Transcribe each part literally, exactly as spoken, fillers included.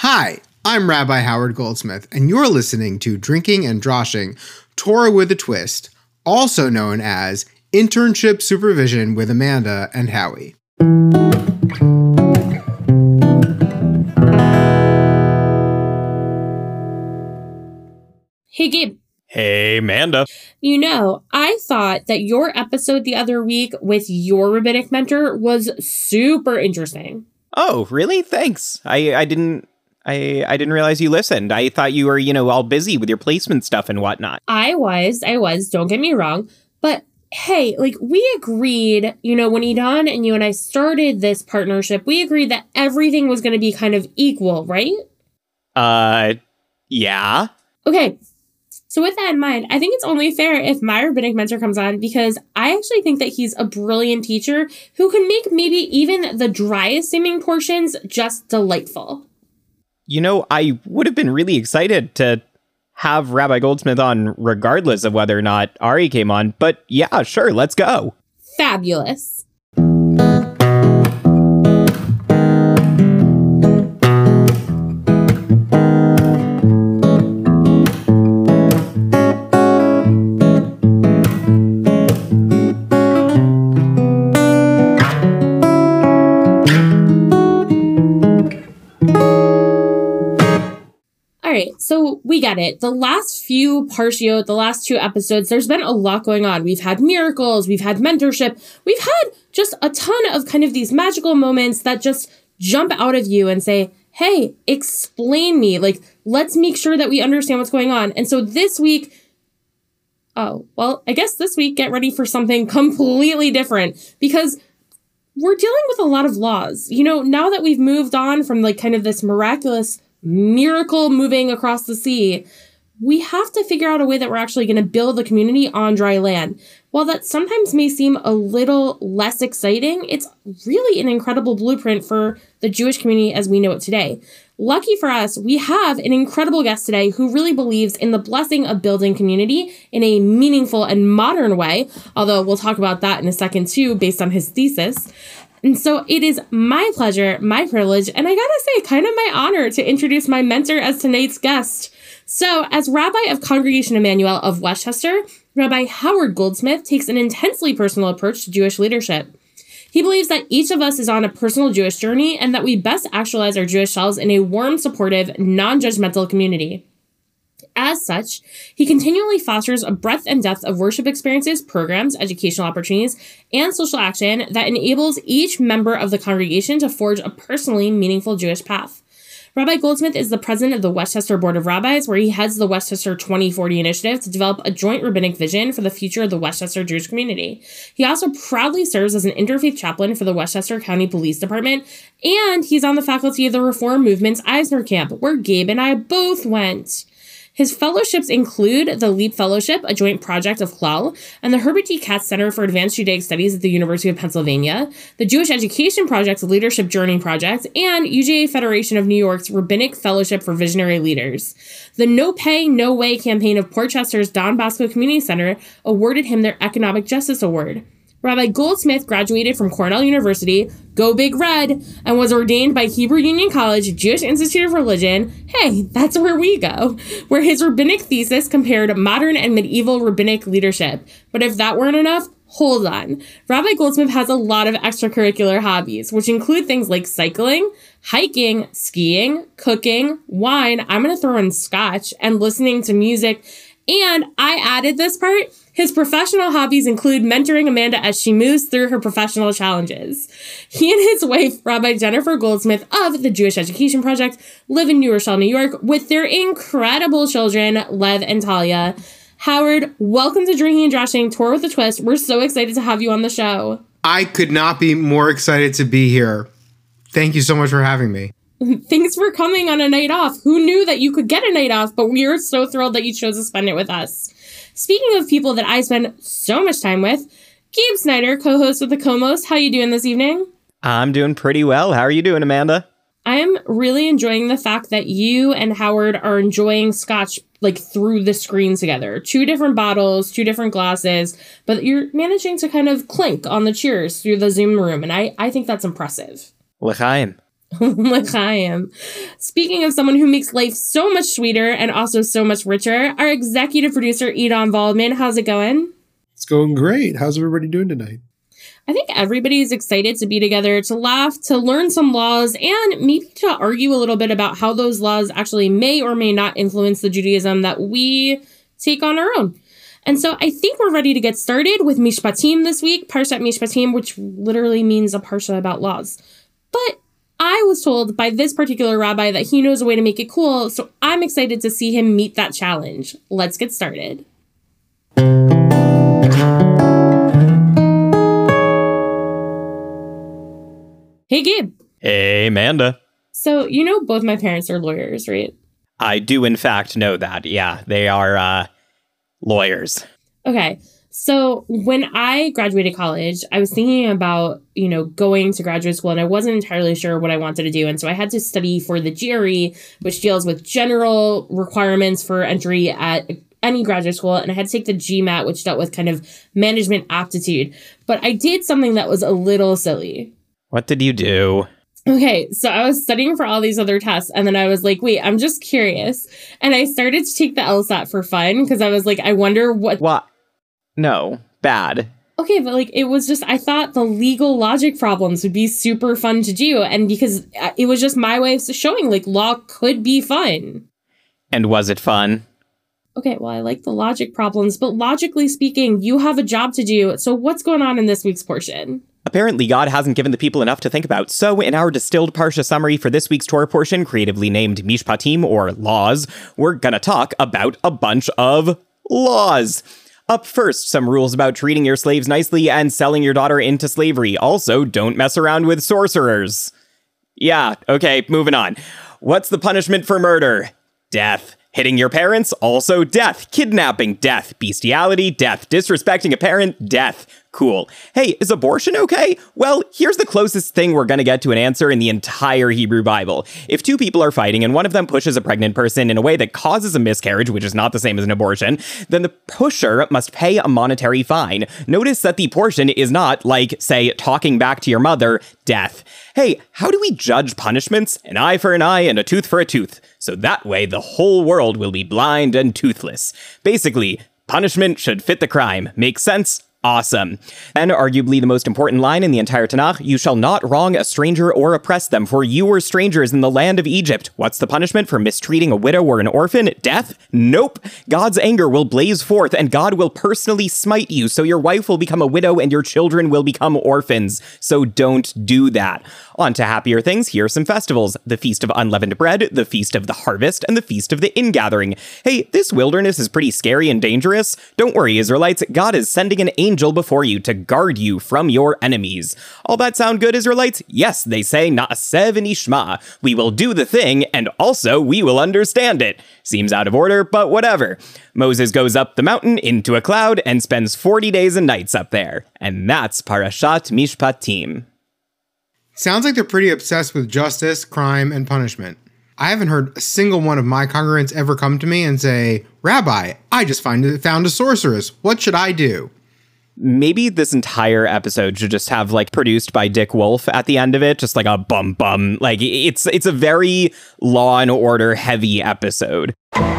Hi, I'm Rabbi Howard Goldsmith, and you're listening to Drinking and Droshing, Torah with a Twist, also known as Internship Supervision with Amanda and Howie. Hey, Gabe. Hey, Amanda. You know, I thought that your episode the other week with your rabbinic mentor was super interesting. Oh, really? Thanks. I, I didn't I I didn't realize you listened. I thought you were, you know, all busy with your placement stuff and whatnot. I was, I was, don't get me wrong. But hey, like we agreed, you know, when Idan and you and I started this partnership, we agreed that everything was going to be kind of equal, right? Uh, yeah. Okay. So with that in mind, I think it's only fair if my rabbinic mentor comes on because I actually think that he's a brilliant teacher who can make maybe even the driest seeming portions just delightful. You know, I would have been really excited to have Rabbi Goldsmith on regardless of whether or not Ari came on. But yeah, sure, let's go. Fabulous. So we get it. The last few Parshiot, the last two episodes, there's been a lot going on. We've had miracles, we've had mentorship, we've had just a ton of kind of these magical moments that just jump out of you and say, hey, explain me. Like, let's make sure that we understand what's going on. And so this week, oh, well, I guess this week, get ready for something completely different because we're dealing with a lot of laws. You know, now that we've moved on from like kind of this miraculous miracle moving across the sea, we have to figure out a way that we're actually going to build a community on dry land. While that sometimes may seem a little less exciting, it's really an incredible blueprint for the Jewish community as we know it today. Lucky for us, we have an incredible guest today who really believes in the blessing of building community in a meaningful and modern way, although we'll talk about that in a second too, based on his thesis. And so it is my pleasure, my privilege, and I gotta say, kind of my honor to introduce my mentor as tonight's guest. So as Rabbi of Congregation Emmanuel of Westchester, Rabbi Howard Goldsmith takes an intensely personal approach to Jewish leadership. He believes that each of us is on a personal Jewish journey and that we best actualize our Jewish selves in a warm, supportive, non-judgmental community. As such, he continually fosters a breadth and depth of worship experiences, programs, educational opportunities, and social action that enables each member of the congregation to forge a personally meaningful Jewish path. Rabbi Goldsmith is the president of the Westchester Board of Rabbis, where he heads the Westchester twenty forty initiative to develop a joint rabbinic vision for the future of the Westchester Jewish community. He also proudly serves as an interfaith chaplain for the Westchester County Police Department, and he's on the faculty of the Reform Movement's Eisner Camp, where Gabe and I both went. His fellowships include the LEAP Fellowship, a joint project of Klal, and the Herbert T. Katz Center for Advanced Judaic Studies at the University of Pennsylvania, the Jewish Education Project's Leadership Journey Project, and U J A Federation of New York's Rabbinic Fellowship for Visionary Leaders. The No Pay, No Way campaign of Port Chester's Don Bosco Community Center awarded him their Economic Justice Award. Rabbi Goldsmith graduated from Cornell University, go Big Red, and was ordained by Hebrew Union College, Jewish Institute of Religion, hey, that's where we go, where his rabbinic thesis compared modern and medieval rabbinic leadership. But if that weren't enough, hold on. Rabbi Goldsmith has a lot of extracurricular hobbies, which include things like cycling, hiking, skiing, cooking, wine, I'm going to throw in scotch, and listening to music. And I added this part. His professional hobbies include mentoring Amanda as she moves through her professional challenges. He and his wife, Rabbi Jennifer Goldsmith of the Jewish Education Project, live in New Rochelle, New York, with their incredible children, Lev and Talia. Howard, welcome to Drinking and Droshing, Torah with a Twist. We're so excited to have you on the show. I could not be more excited to be here. Thank you so much for having me. Thanks for coming on a night off. Who knew that you could get a night off, but we are so thrilled that you chose to spend it with us. Speaking of people that I spend so much time with, Gabe Snyder, co-host with the Co-Most. How you doing this evening? I'm doing pretty well. How are you doing, Amanda? I am really enjoying the fact that you and Howard are enjoying scotch like through the screen together. Two different bottles, two different glasses, but you're managing to kind of clink on the cheers through the Zoom room, and I, I think that's impressive. L'chaim. L'chaim. Speaking of someone who makes life so much sweeter and also so much richer, our executive producer, Edom Waldman. How's it going? It's going great. How's everybody doing tonight? I think everybody's excited to be together, to laugh, to learn some laws, and maybe to argue a little bit about how those laws actually may or may not influence the Judaism that we take on our own. And so I think we're ready to get started with Mishpatim this week, Parshat Mishpatim, which literally means a parsha about laws. But I was told by this particular rabbi that he knows a way to make it cool, so I'm excited to see him meet that challenge. Let's get started. Hey, Gabe. Hey, Amanda. So, you know both my parents are lawyers, right? I do, in fact, know that. Yeah, they are uh, lawyers. Okay. So when I graduated college, I was thinking about, you know, going to graduate school, and I wasn't entirely sure what I wanted to do. And so I had to study for the G R E, which deals with general requirements for entry at any graduate school. And I had to take the GMAT, which dealt with kind of management aptitude. But I did something that was a little silly. What did you do? Okay, so I was studying for all these other tests, and then I was like, wait, I'm just curious. And I started to take the LSAT for fun, because I was like, I wonder what... What? No, bad. Okay, but like, it was just, I thought the legal logic problems would be super fun to do, and because it was just my way of showing, like, law could be fun. And was it fun? Okay, well, I like the logic problems, but logically speaking, you have a job to do, so what's going on in this week's portion? Apparently, God hasn't given the people enough to think about, so in our distilled Parsha summary for this week's Torah portion, creatively named Mishpatim, or Laws, we're gonna talk about a bunch of laws. Up first, some rules about treating your slaves nicely and selling your daughter into slavery. Also, don't mess around with sorcerers. Yeah, okay, moving on. What's the punishment for murder? Death. Hitting your parents? Also death. Kidnapping? Death. Bestiality? Death. Disrespecting a parent? Death. Cool. Hey, is abortion okay? Well, here's the closest thing we're gonna get to an answer in the entire Hebrew Bible. If two people are fighting and one of them pushes a pregnant person in a way that causes a miscarriage, which is not the same as an abortion, then the pusher must pay a monetary fine. Notice that the portion is not, like, say, talking back to your mother, death. Hey, how do we judge punishments? An eye for an eye and a tooth for a tooth. So that way the whole world will be blind and toothless. Basically, punishment should fit the crime. Make sense? Awesome. And arguably the most important line in the entire Tanakh, you shall not wrong a stranger or oppress them, for you were strangers in the land of Egypt. What's the punishment for mistreating a widow or an orphan? Death? Nope. God's anger will blaze forth, and God will personally smite you, so your wife will become a widow and your children will become orphans. So don't do that. On to happier things, here are some festivals. The Feast of Unleavened Bread, the Feast of the Harvest, and the Feast of the Ingathering. Hey, this wilderness is pretty scary and dangerous. Don't worry, Israelites, God is sending an angel before you to guard you from your enemies. All that sound good, Israelites? Yes, they say, Na'aseh v'nishma. We will do the thing, and also we will understand it. Seems out of order, but whatever. Moses goes up the mountain into a cloud and spends forty days and nights up there. And that's Parashat Mishpatim. Sounds like they're pretty obsessed with justice, crime, and punishment. I haven't heard a single one of my congregants ever come to me and say, Rabbi, I just find, found a sorceress. What should I do? Maybe this entire episode should just have, like, produced by Dick Wolf at the end of it, just like a bum bum. Like, it's it's a very Law and Order heavy episode.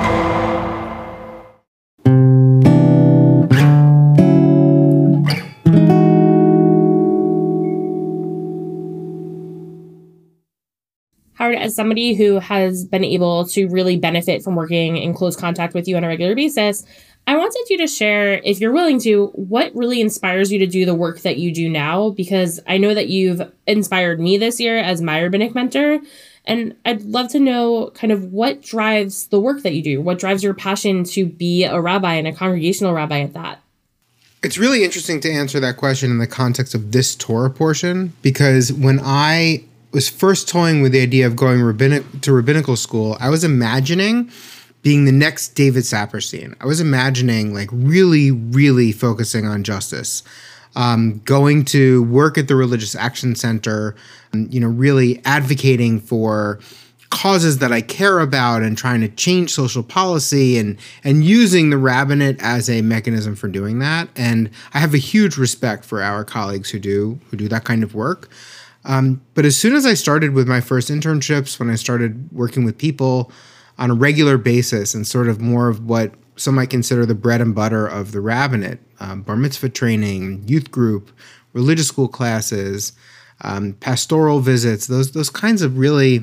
Howard, as somebody who has been able to really benefit from working in close contact with you on a regular basis, I wanted you to share, if you're willing to, what really inspires you to do the work that you do now, because I know that you've inspired me this year as my rabbinic mentor, and I'd love to know kind of what drives the work that you do, what drives your passion to be a rabbi and a congregational rabbi at that. It's really interesting to answer that question in the context of this Torah portion, because when I was first toying with the idea of going rabbinic to rabbinical school, I was imagining being the next David Saperstein. I was imagining like really, really focusing on justice, um, going to work at the Religious Action Center, and, you know, really advocating for causes that I care about and trying to change social policy and and using the rabbinate as a mechanism for doing that. And I have a huge respect for our colleagues who do who do that kind of work. Um, but as soon as I started with my first internships, when I started working with people on a regular basis and sort of more of what some might consider the bread and butter of the rabbinate, um, bar mitzvah training, youth group, religious school classes, um, pastoral visits, those those kinds of really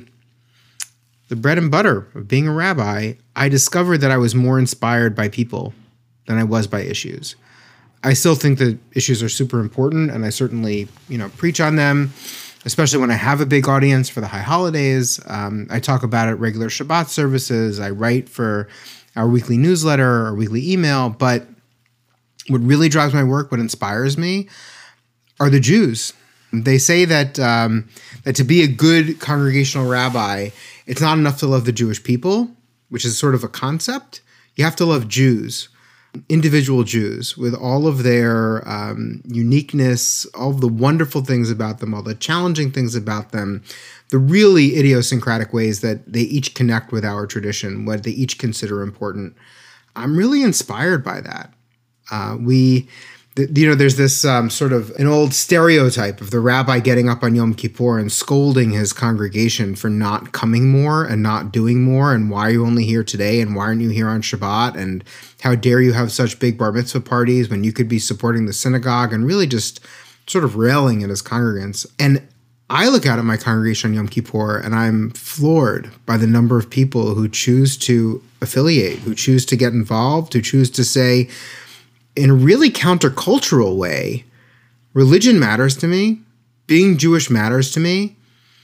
the bread and butter of being a rabbi, I discovered that I was more inspired by people than I was by issues. I still think that issues are super important, and I certainly, you know, preach on them, especially when I have a big audience for the high holidays. Um, I talk about it at regular Shabbat services. I write for our weekly newsletter or weekly email. But what really drives my work, what inspires me, are the Jews. They say that um, that to be a good congregational rabbi, it's not enough to love the Jewish people, which is sort of a concept. You have to love Jews, individual Jews, with all of their um, uniqueness, all of the wonderful things about them, all the challenging things about them, the really idiosyncratic ways that they each connect with our tradition, what they each consider important. I'm really inspired by that. Uh, we... You know, there's this um, sort of an old stereotype of the rabbi getting up on Yom Kippur and scolding his congregation for not coming more and not doing more, and why are you only here today, and why aren't you here on Shabbat, and how dare you have such big bar mitzvah parties when you could be supporting the synagogue, and really just sort of railing at his congregants. And I look out at my congregation on Yom Kippur and I'm floored by the number of people who choose to affiliate, who choose to get involved, who choose to say, in a really countercultural way, religion matters to me, being Jewish matters to me,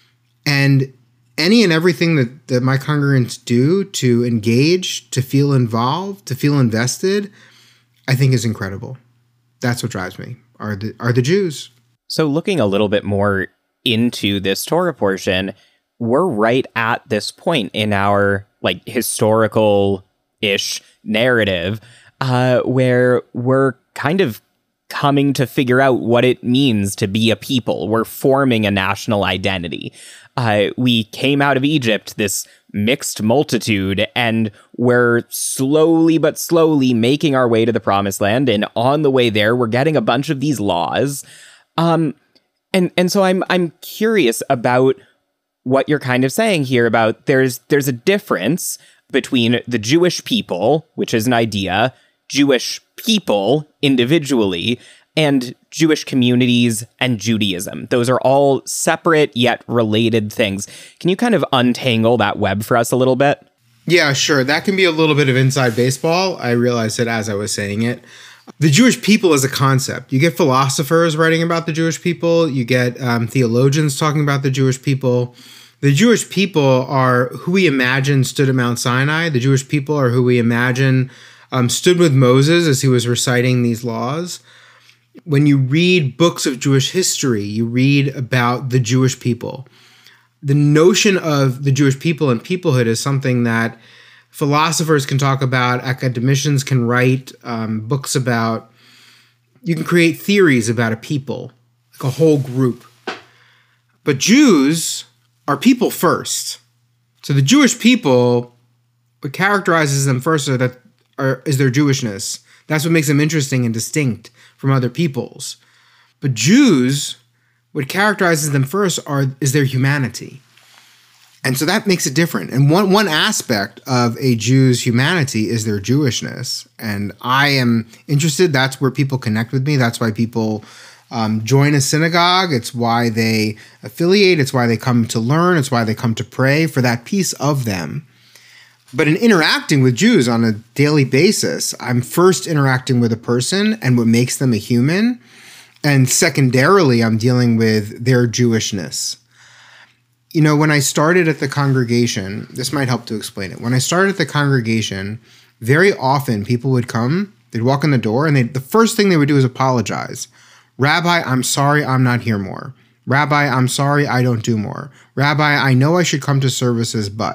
and any and everything that, that my congregants do to engage, to feel involved, to feel invested, I think is incredible. That's what drives me, are the, are the Jews. So looking a little bit more into this Torah portion, we're right at this point in our like historical-ish narrative Uh, where we're kind of coming to figure out what it means to be a people. We're forming a national identity. Uh, we came out of Egypt, this mixed multitude, and we're slowly but slowly making our way to the promised land. And on the way there, we're getting a bunch of these laws. Um, and and so I'm I'm curious about what you're kind of saying here about there's there's a difference between the Jewish people, which is an idea, Jewish people individually, and Jewish communities and Judaism. Those are all separate yet related things. Can you kind of untangle that web for us a little bit? Yeah, sure. That can be a little bit of inside baseball. I realized it as I was saying it. The Jewish people is a concept. You get philosophers writing about the Jewish people. You get um, theologians talking about the Jewish people. The Jewish people are who we imagine stood at Mount Sinai. The Jewish people are who we imagine Um, stood with Moses as he was reciting these laws. When you read books of Jewish history, you read about the Jewish people. The notion of the Jewish people and peoplehood is something that philosophers can talk about, academicians can write um, books about. You can create theories about a people, like a whole group. But Jews are people first. So the Jewish people, what characterizes them first are that Are, is their Jewishness. That's what makes them interesting and distinct from other peoples. But Jews, what characterizes them first are is their humanity. And so that makes it different. And one, one aspect of a Jew's humanity is their Jewishness. And I am interested. That's where people connect with me. That's why people um, join a synagogue. It's why they affiliate. It's why they come to learn. It's why they come to pray for that piece of them. But in interacting with Jews on a daily basis, I'm first interacting with a person and what makes them a human. And secondarily, I'm dealing with their Jewishness. You know, when I started at the congregation, this might help to explain it. When I started at the congregation, very often people would come, they'd walk in the door, and they the first thing they would do is apologize. Rabbi, I'm sorry I'm not here more. Rabbi, I'm sorry I don't do more. Rabbi, I know I should come to services, but...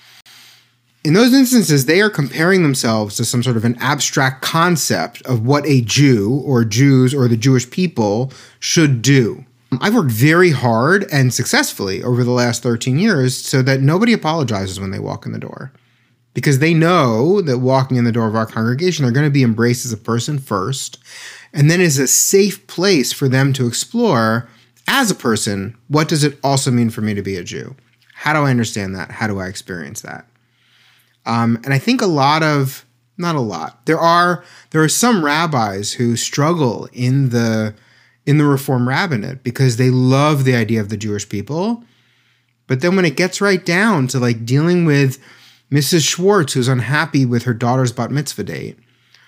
In those instances, they are comparing themselves to some sort of an abstract concept of what a Jew or Jews or the Jewish people should do. I've worked very hard and successfully over the last thirteen years so that nobody apologizes when they walk in the door, because they know that walking in the door of our congregation, they're going to be embraced as a person first, and then is a safe place for them to explore as a person, what does it also mean for me to be a Jew? How do I understand that? How do I experience that? Um, and I think a lot of, not a lot, there are there are some rabbis who struggle in the in the Reform rabbinate because they love the idea of the Jewish people. But then when it gets right down to like dealing with Missus Schwartz, who's unhappy with her daughter's bat mitzvah date,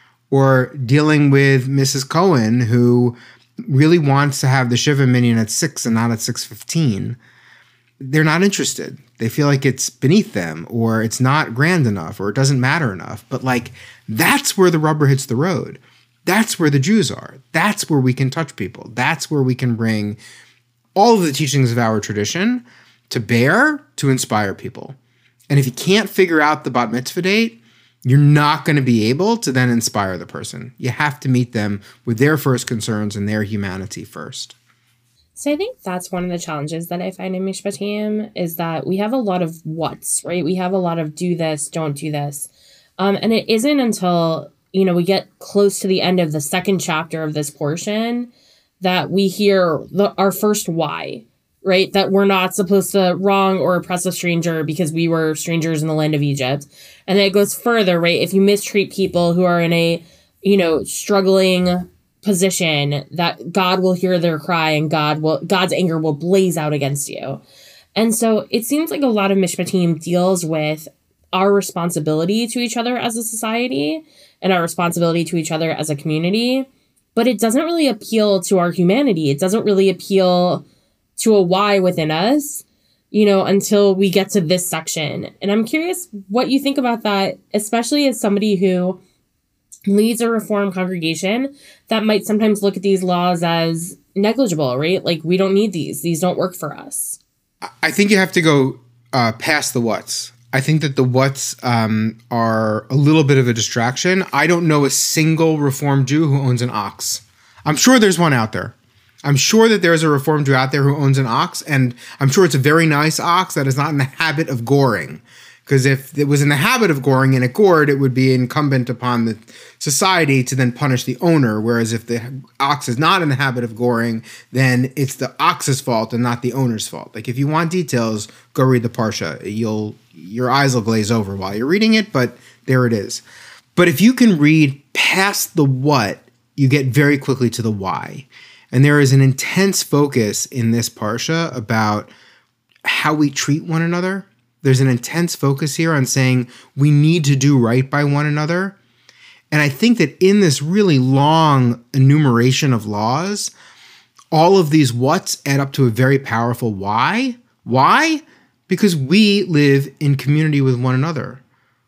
or dealing with Missus Cohen, who really wants to have the Shiva minyan at six and not at six fifteen, they're not interested. They feel like it's beneath them, or it's not grand enough, or it doesn't matter enough. But like, that's where the rubber hits the road. That's where the Jews are. That's where we can touch people. That's where we can bring all of the teachings of our tradition to bear to inspire people. And if you can't figure out the bat mitzvah date, you're not going to be able to then inspire the person. You have to meet them with their first concerns and their humanity first. So I think that's one of the challenges that I find in Mishpatim is that we have a lot of what's, right? We have a lot of do this, don't do this. Um, and it isn't until, you know, we get close to the end of the second chapter of this portion that we hear the, our first why, right? That we're not supposed to wrong or oppress a stranger because we were strangers in the land of Egypt. And then it goes further, right? If you mistreat people who are in a, you know, struggling position, that God will hear their cry and God will God's anger will blaze out against you. And so it seems like a lot of Mishpatim deals with our responsibility to each other as a society and our responsibility to each other as a community, but it doesn't really appeal to our humanity. It doesn't really appeal to a why within us, you know, until we get to this section. And I'm curious what you think about that, especially as somebody who leads a Reform congregation that might sometimes look at these laws as negligible, right? Like, we don't need these. These don't work for us. I think you have to go uh, past the what's. I think that the what's um, are a little bit of a distraction. I don't know a single Reform Jew who owns an ox. I'm sure there's one out there. I'm sure that there's a Reform Jew out there who owns an ox, and I'm sure it's a very nice ox that is not in the habit of goring. Because if it was in the habit of goring and it gored, it would be incumbent upon the society to then punish the owner. Whereas if the ox is not in the habit of goring, then it's the ox's fault and not the owner's fault. Like, if you want details, go read the Parsha. You'll your eyes will glaze over while you're reading it, but there it is. But if you can read past the what, you get very quickly to the why. And there is an intense focus in this Parsha about how we treat one another. There's an intense focus here on saying we need to do right by one another. And I think that in this really long enumeration of laws, all of these what's add up to a very powerful why. Why? Because we live in community with one another.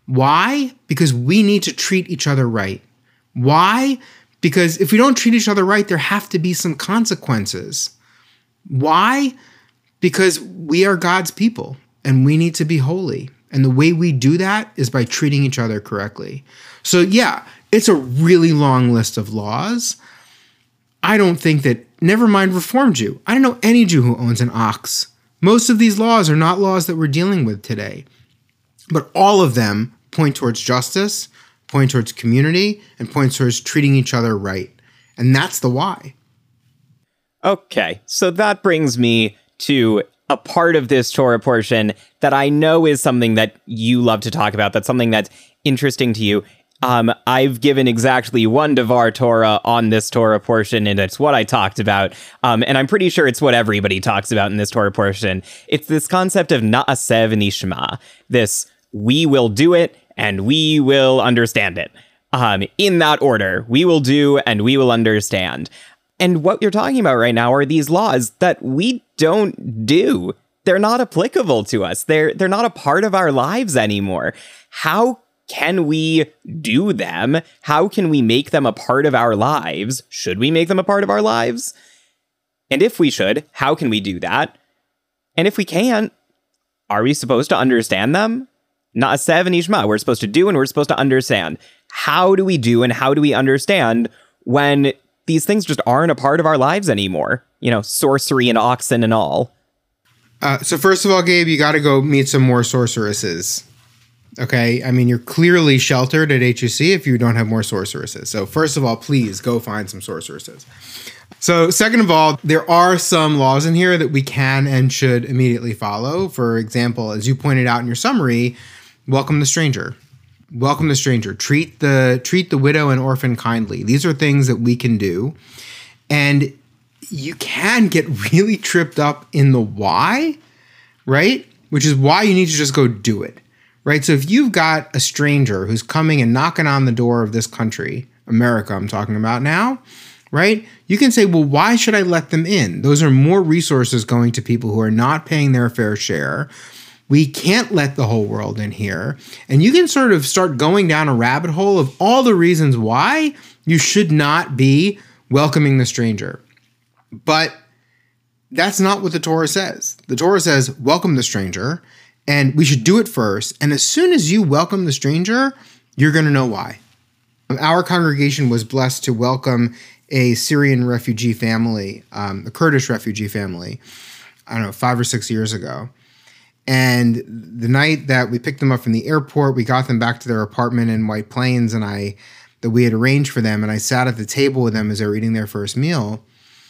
Why? Because we need to treat each other right. Why? Because if we don't treat each other right, there have to be some consequences. Why? Because we are God's people. And we need to be holy. And the way we do that is by treating each other correctly. So yeah, it's a really long list of laws. I don't think that, never mind Reform Jew, I don't know any Jew who owns an ox. Most of these laws are not laws that we're dealing with today. But all of them point towards justice, point towards community, and point towards treating each other right. And that's the why. Okay, so that brings me to a part of this Torah portion that I know is something that you love to talk about. That's something that's interesting to you. Um, I've given exactly one Devar Torah on this Torah portion, and it's what I talked about. Um, and I'm pretty sure it's what everybody talks about in this Torah portion. It's this concept of Na'aseh v'nishma. This, we will do it, and we will understand it. Um, in that order, we will do, and we will understand. And what you're talking about right now are these laws that we don't do. They're not applicable to us. They're they're not a part of our lives anymore. How can we do them? How can we make them a part of our lives? Should we make them a part of our lives? And if we should, how can we do that? And if we can't, are we supposed to understand them? Na'aseh v'nishma. We're supposed to do and we're supposed to understand. How do we do and how do we understand when these things just aren't a part of our lives anymore? You know, sorcery and oxen and all. Uh, so first of all, Gabe, you got to go meet some more sorceresses. Okay. I mean, you're clearly sheltered at H U C if you don't have more sorceresses. So first of all, please go find some sorceresses. So second of all, there are some laws in here that we can and should immediately follow. For example, as you pointed out in your summary, welcome the stranger. Welcome the stranger. Treat the treat the widow and orphan kindly. These are things that we can do. And you can get really tripped up in the why, right? Which is why you need to just go do it, right? So if you've got a stranger who's coming and knocking on the door of this country, America I'm talking about now, right? You can say, well, why should I let them in? Those are more resources going to people who are not paying their fair share. We can't let the whole world in here. And you can sort of start going down a rabbit hole of all the reasons why you should not be welcoming the stranger. But that's not what the Torah says. The Torah says, welcome the stranger, and we should do it first. And as soon as you welcome the stranger, you're going to know why. Our congregation was blessed to welcome a Syrian refugee family, um, a Kurdish refugee family, I don't know, five or six years ago. And the night that we picked them up from the airport, we got them back to their apartment in White Plains, and I that we had arranged for them, and I sat at the table with them as they were eating their first meal.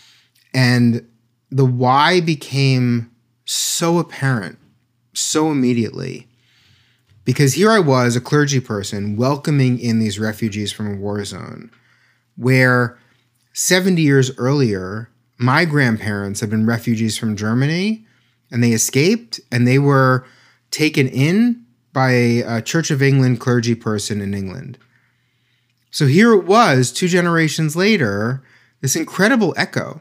And the why became so apparent, so immediately. Because here I was, a clergy person, welcoming in these refugees from a war zone, where seventy years earlier, my grandparents had been refugees from Germany, and they escaped, and they were taken in by a Church of England clergy person in England. So here it was, two generations later, this incredible echo.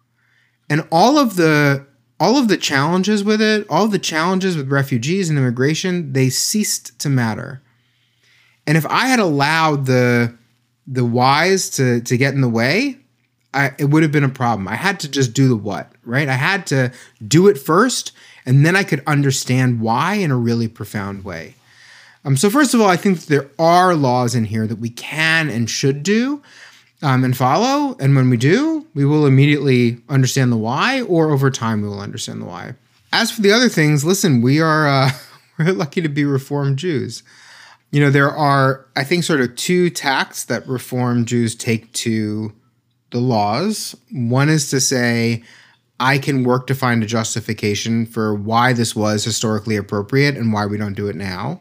And all of the all of the challenges with it, all of the challenges with refugees and immigration, they ceased to matter. And if I had allowed the the whys to, to get in the way, I, it would have been a problem. I had to just do the what, right? I had to do it first, and then I could understand why in a really profound way. Um, so first of all, I think that there are laws in here that we can and should do um, and follow. And when we do, we will immediately understand the why, or over time we will understand the why. As for the other things, listen, we are uh, we're lucky to be Reformed Jews. You know, there are, I think, sort of two tacks that Reformed Jews take to the laws. One is to say, I can work to find a justification for why this was historically appropriate and why we don't do it now.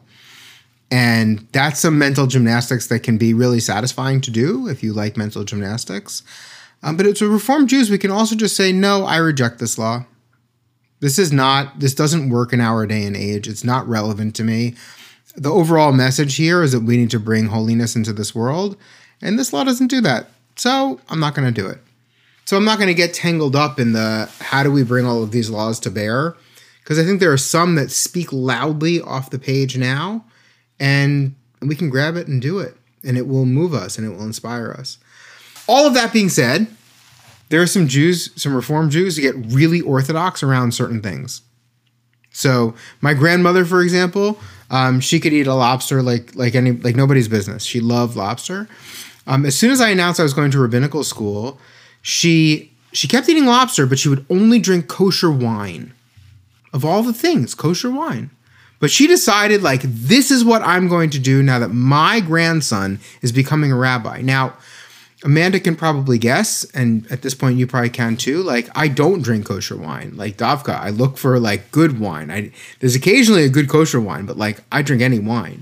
And that's some mental gymnastics that can be really satisfying to do if you like mental gymnastics. Um, but to Reformed Jews, we can also just say, no, I reject this law. This is not, this doesn't work in our day and age. It's not relevant to me. The overall message here is that we need to bring holiness into this world. And this law doesn't do that. So I'm not going to do it. So I'm not going to get tangled up in the, how do we bring all of these laws to bear? Because I think there are some that speak loudly off the page now. And we can grab it and do it. And it will move us and it will inspire us. All of that being said, there are some Jews, some Reformed Jews, who get really orthodox around certain things. So my grandmother, for example, um, she could eat a lobster like like any like nobody's business. She loved lobster. Um, as soon as I announced I was going to rabbinical school, she she kept eating lobster, but she would only drink kosher wine. Of all the things, kosher wine. But she decided, like, this is what I'm going to do now that my grandson is becoming a rabbi. Now, Amanda can probably guess, and at this point you probably can too, like, I don't drink kosher wine. Like Davka, I look for, like, good wine. I, there's occasionally a good kosher wine, but, like, I drink any wine.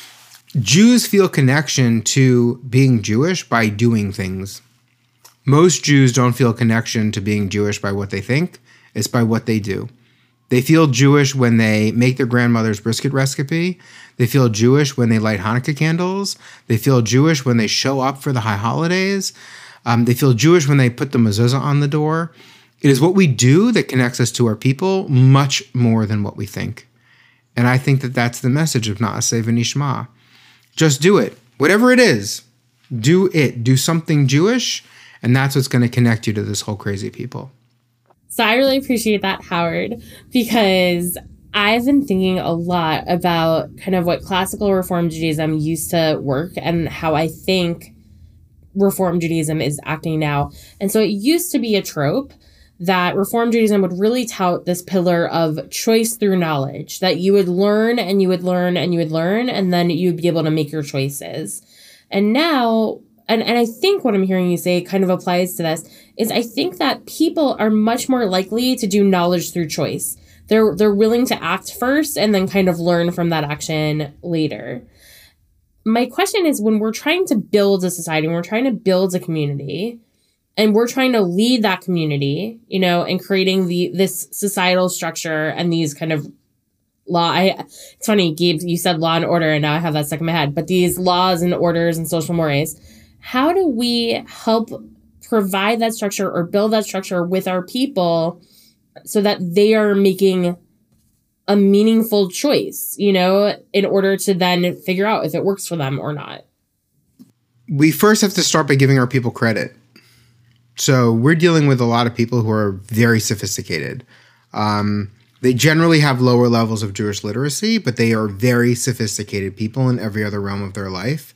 Jews feel connection to being Jewish by doing things. Most Jews don't feel connection to being Jewish by what they think. It's by what they do. They feel Jewish when they make their grandmother's brisket recipe. They feel Jewish when they light Hanukkah candles. They feel Jewish when they show up for the high holidays. Um, they feel Jewish when they put the mezuzah on the door. It is what we do that connects us to our people much more than what we think. And I think that that's the message of Na'aseh V'Nishma. Just do it. Whatever it is, do it. Do something Jewish, and that's what's going to connect you to this whole crazy people. So I really appreciate that, Howard, because I've been thinking a lot about kind of what classical Reform Judaism used to work and how I think Reform Judaism is acting now. And so it used to be a trope that Reform Judaism would really tout this pillar of choice through knowledge, that you would learn and you would learn and you would learn, and then you'd be able to make your choices. And now, and, and I think what I'm hearing you say kind of applies to this, is I think that people are much more likely to do knowledge through choice. They're, they're willing to act first and then kind of learn from that action later. My question is, when we're trying to build a society, when we're trying to build a community, and we're trying to lead that community, you know, and creating the this societal structure and these kind of law. I, it's funny, Gabe, you said law and order, and now I have that stuck in my head. But these laws and orders and social mores, how do we help provide that structure or build that structure with our people so that they are making a meaningful choice, you know, in order to then figure out if it works for them or not? We first have to start by giving our people credit. So we're dealing with a lot of people who are very sophisticated. Um, they generally have lower levels of Jewish literacy, but they are very sophisticated people in every other realm of their life.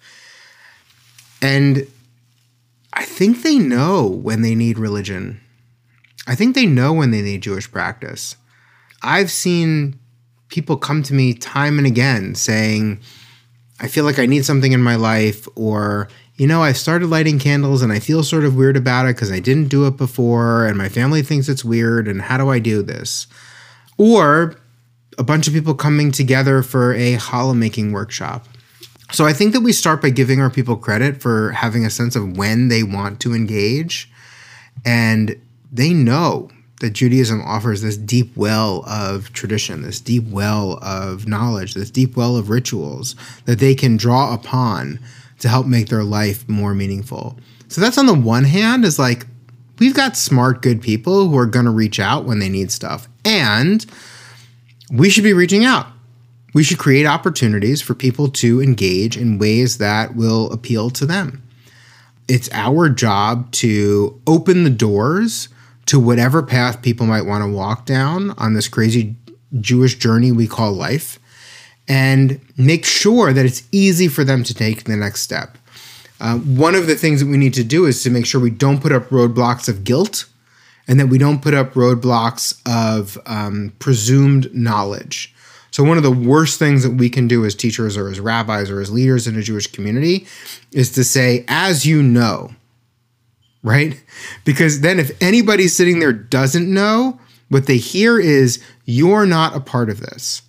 And I think they know when they need religion. I think they know when they need Jewish practice. I've seen people come to me time and again saying, I feel like I need something in my life, or, you know, I started lighting candles and I feel sort of weird about it because I didn't do it before and my family thinks it's weird, and how do I do this? Or a bunch of people coming together for a challah making workshop. So I think that we start by giving our people credit for having a sense of when they want to engage, and they know that Judaism offers this deep well of tradition, this deep well of knowledge, this deep well of rituals that they can draw upon to help make their life more meaningful. So that's on the one hand, is like, we've got smart, good people who are going to reach out when they need stuff. And we should be reaching out. We should create opportunities for people to engage in ways that will appeal to them. It's our job to open the doors to whatever path people might want to walk down on this crazy Jewish journey we call life, and make sure that it's easy for them to take the next step. Uh, one of the things that we need to do is to make sure we don't put up roadblocks of guilt, and that we don't put up roadblocks of um, presumed knowledge. So one of the worst things that we can do as teachers or as rabbis or as leaders in a Jewish community is to say, as you know, right? Because then if anybody sitting there doesn't know, what they hear is, you're not a part of this.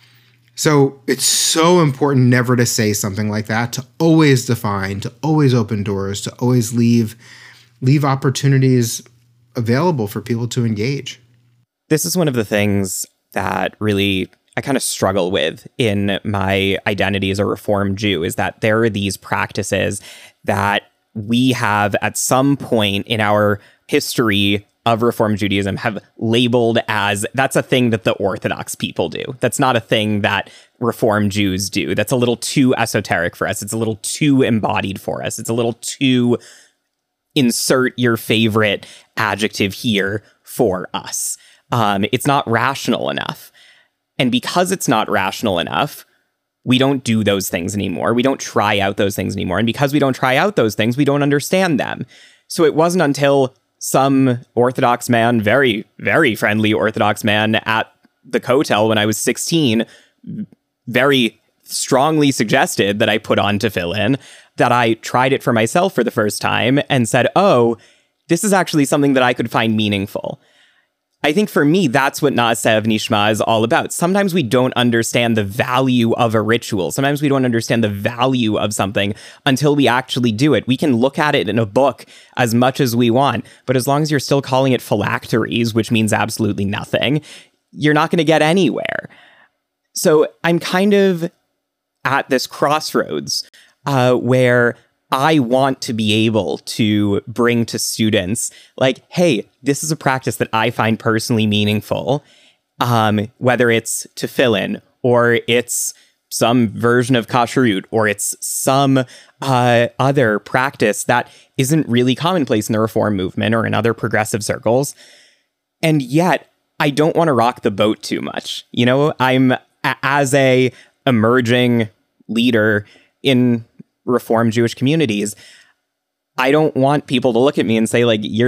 So it's so important never to say something like that, to always define, to always open doors, to always leave, leave opportunities available for people to engage. This is one of the things that really I kind of struggle with in my identity as a Reform Jew, is that there are these practices that we have at some point in our history of Reform Judaism have labeled as, that's a thing that the Orthodox people do. That's not a thing that Reform Jews do. That's a little too esoteric for us. It's a little too embodied for us. It's a little too insert your favorite adjective here for us. Um, it's not rational enough. And because it's not rational enough, we don't do those things anymore. We don't try out those things anymore. And because we don't try out those things, we don't understand them. So it wasn't until some Orthodox man, very, very friendly Orthodox man at the Kotel when I was sixteen, very strongly suggested that I put on tefillin, that I tried it for myself for the first time and said, oh, this is actually something that I could find meaningful. I think for me, that's what Na'aseh V'Nishma is all about. Sometimes we don't understand the value of a ritual. Sometimes we don't understand the value of something until we actually do it. We can look at it in a book as much as we want, but as long as you're still calling it phylacteries, which means absolutely nothing, you're not going to get anywhere. So I'm kind of at this crossroads uh, where I want to be able to bring to students, like, hey, this is a practice that I find personally meaningful, um, whether it's tefillin, or it's some version of kashrut, or it's some uh, other practice that isn't really commonplace in the Reform movement or in other progressive circles. And yet, I don't want to rock the boat too much. You know, I'm, a- as a emerging leader in Reform Jewish communities, I don't want people to look at me and say, like, you're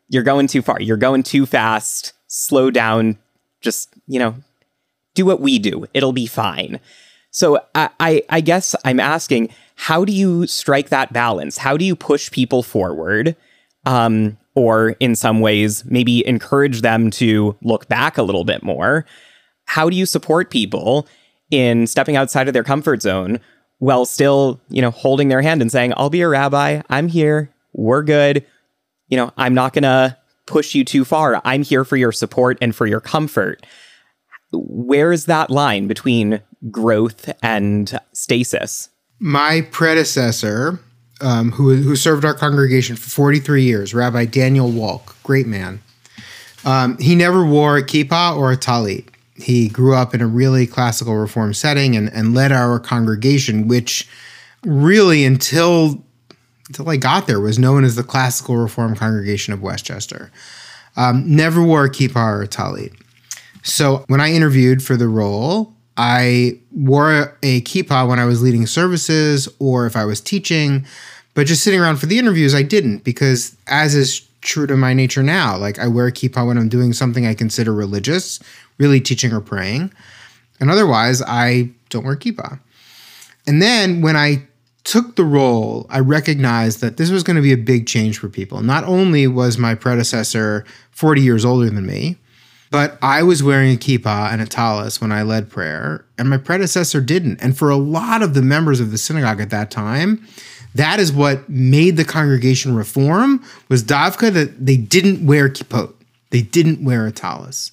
you're going too far. You're going too fast. Slow down. Just, you know, do what we do. It'll be fine. So I, I, I guess I'm asking, how do you strike that balance? How do you push people forward? Um, or in some ways, maybe encourage them to look back a little bit more? How do you support people in stepping outside of their comfort zone while still, you know, holding their hand and saying, I'll be a rabbi. I'm here. We're good. You know, I'm not going to push you too far. I'm here for your support and for your comfort. Where is that line between growth and stasis? My predecessor, um, who, who served our congregation for forty-three years, Rabbi Daniel Walk, great man, um, he never wore a kippah or a talit. He grew up in a really classical Reform setting and, and led our congregation, which really until, until I got there was known as the Classical Reform Congregation of Westchester. Um, never wore a kippah or a talit. So when I interviewed for the role, I wore a kippah when I was leading services or if I was teaching, but just sitting around for the interviews, I didn't, because as is true to my nature now, like I wear a kippah when I'm doing something I consider religious, really teaching or praying. And otherwise, I don't wear kippah. And then when I took the role, I recognized that this was going to be a big change for people. Not only was my predecessor forty years older than me, but I was wearing a kippah and a talis when I led prayer, and my predecessor didn't. And for a lot of the members of the synagogue at that time, that is what made the congregation reform, was davka, that they didn't wear kippot. They didn't wear a talis.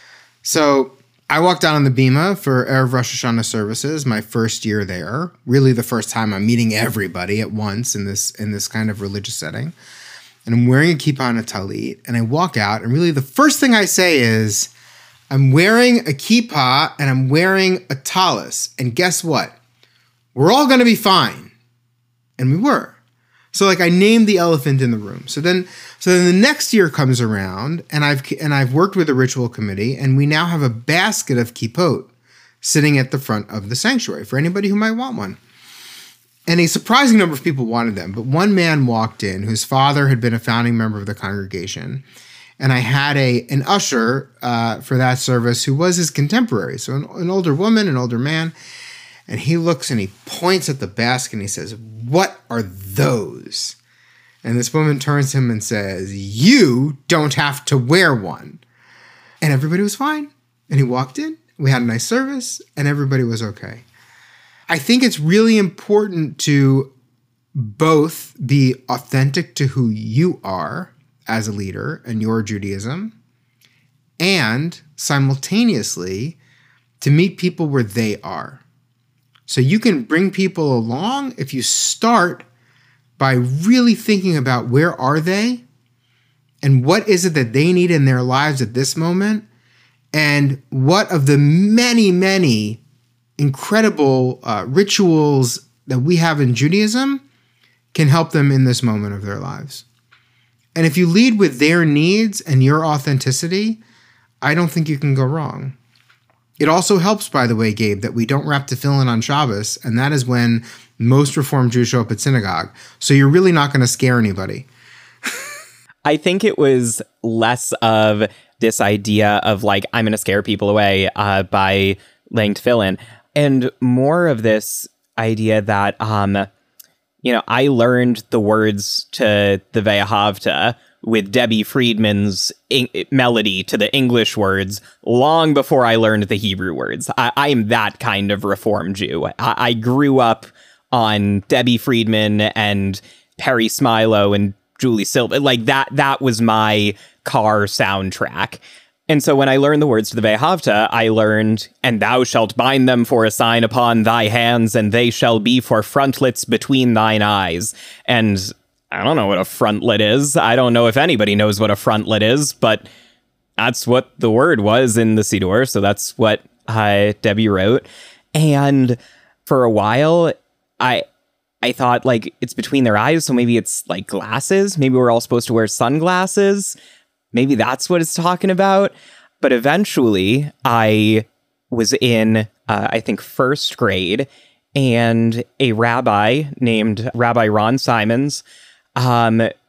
So I walked out on the bima for Erev Rosh Hashanah services, my first year there, really the first time I'm meeting everybody at once in this in this kind of religious setting. And I'm wearing a kippah and a talit, and I walk out, and really the first thing I say is, I'm wearing a kippah and I'm wearing a talis, and guess what? We're all going to be fine. And we were. So like I named the elephant in the room. So then so then the next year comes around, and I've and I've worked with the ritual committee, and we now have a basket of kippot sitting at the front of the sanctuary for anybody who might want one. And a surprising number of people wanted them, but one man walked in whose father had been a founding member of the congregation, and I had a an usher uh, for that service who was his contemporary, so an, an older woman, an older man, and he looks and he points at the basket and he says, "What are those?" And this woman turns to him and says, "You don't have to wear one." And everybody was fine. And he walked in, we had a nice service, and everybody was okay. I think it's really important to both be authentic to who you are as a leader and your Judaism, and simultaneously to meet people where they are. So you can bring people along if you start by really thinking about where are they and what is it that they need in their lives at this moment, and what of the many, many incredible uh, rituals that we have in Judaism can help them in this moment of their lives. And if you lead with their needs and your authenticity, I don't think you can go wrong. It also helps, by the way, Gabe, that we don't wrap tefillin on Shabbos, and that is when most Reformed Jews show up at synagogue. So you're really not going to scare anybody. I think it was less of this idea of like, I'm going to scare people away uh, by laying tefillin, and more of this idea that, um, you know, I learned the words to the Ve'ahavta with Debbie Friedman's in- melody to the English words long before I learned the Hebrew words. I, I am that kind of Reform Jew. I, I grew up on Debbie Friedman and Perry Smilo and Julie Silva. Like that, that was my car soundtrack. And so when I learned the words to the Ve'ahavta, I learned, "And thou shalt bind them for a sign upon thy hands, and they shall be for frontlets between thine eyes." And I don't know what a frontlet is. I don't know if anybody knows what a frontlet is, but that's what the word was in the Siddur. So that's what uh, Debbie wrote. And for a while, I I thought like it's between their eyes. So maybe it's like glasses. Maybe we're all supposed to wear sunglasses. Maybe that's what it's talking about. But eventually I was in, uh, I think, first grade, and a rabbi named Rabbi Ron Simons um,